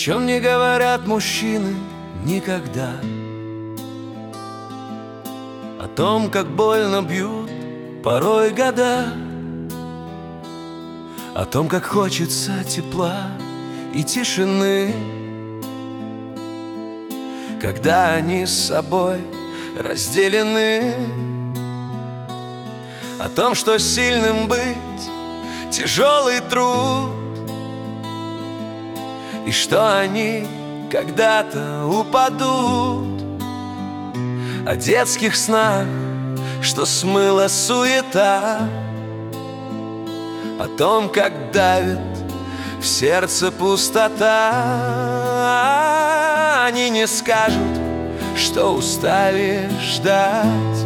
чем не говорят мужчины никогда. О том, как больно бьют порой года, о том, как хочется тепла и тишины, когда они с собой разделены. О том, что сильным быть тяжелый труд, и что они когда-то упадут. О детских снах, что смыла суета, о том, как давит в сердце пустота. Они не скажут, что устали ждать,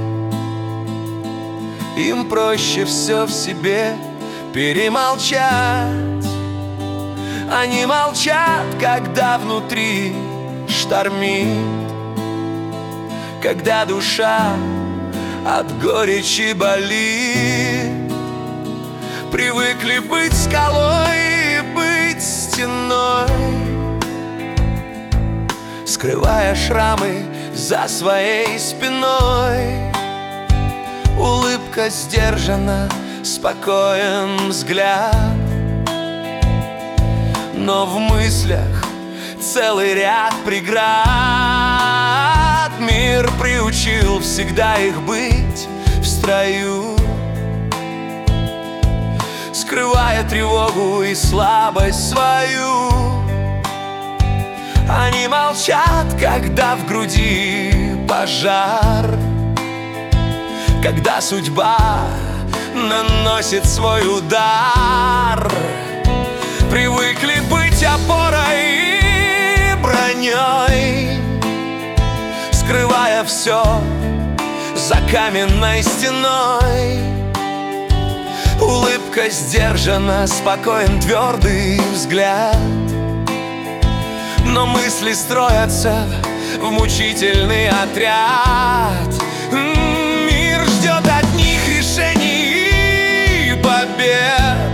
им проще все в себе перемолчать. Они молчат, когда внутри штормит, когда душа от горечи болит. Привыкли быть скалой и быть стеной, скрывая шрамы за своей спиной. Улыбка сдержана, спокоен взгляд, но в мыслях целый ряд преград. Мир приучил всегда их быть в строю, скрывая тревогу и слабость свою. Они молчат, когда в груди пожар, когда судьба наносит свой удар. Привыкли быть опорой и броней, скрывая все за каменной стеной. Улыбка сдержана, спокоен твердый взгляд, но мысли строятся в мучительный отряд. Мир ждет от них решений и побед,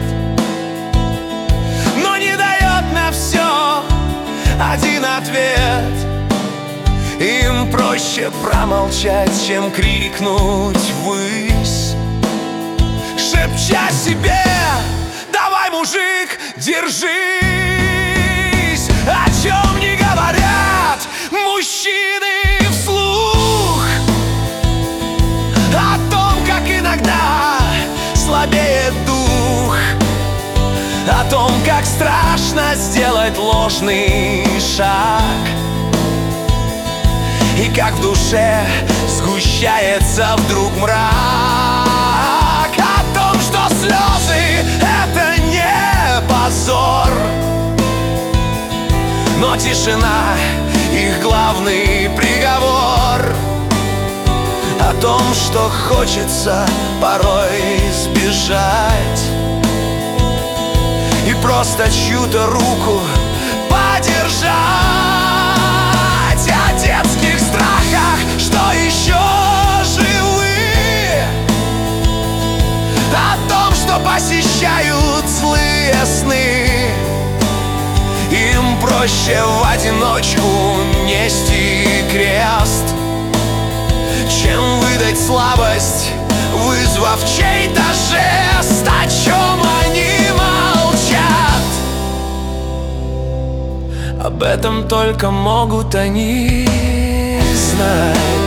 но не дает на все один ответ. Им проще промолчать, чем крикнуть ввысь, шепча себе: давай, мужик, держись. О чем не говорят мужчины вслух, о том, как иногда слабеет дух, о том, как страшно сделать ложный шаг, и как в душе сгущается вдруг мрак. О том, что слезы — это не позор, но тишина — их главный приговор. О том, что хочется порой сбежать и просто чью-то руку подержать. О детских страхах, что еще живы, о том, что посещают злые сны. Им проще в одиночку нести крест, чем выдать слабость, вызвав чей-то жест. О чем они молчат, об этом только могут они знать.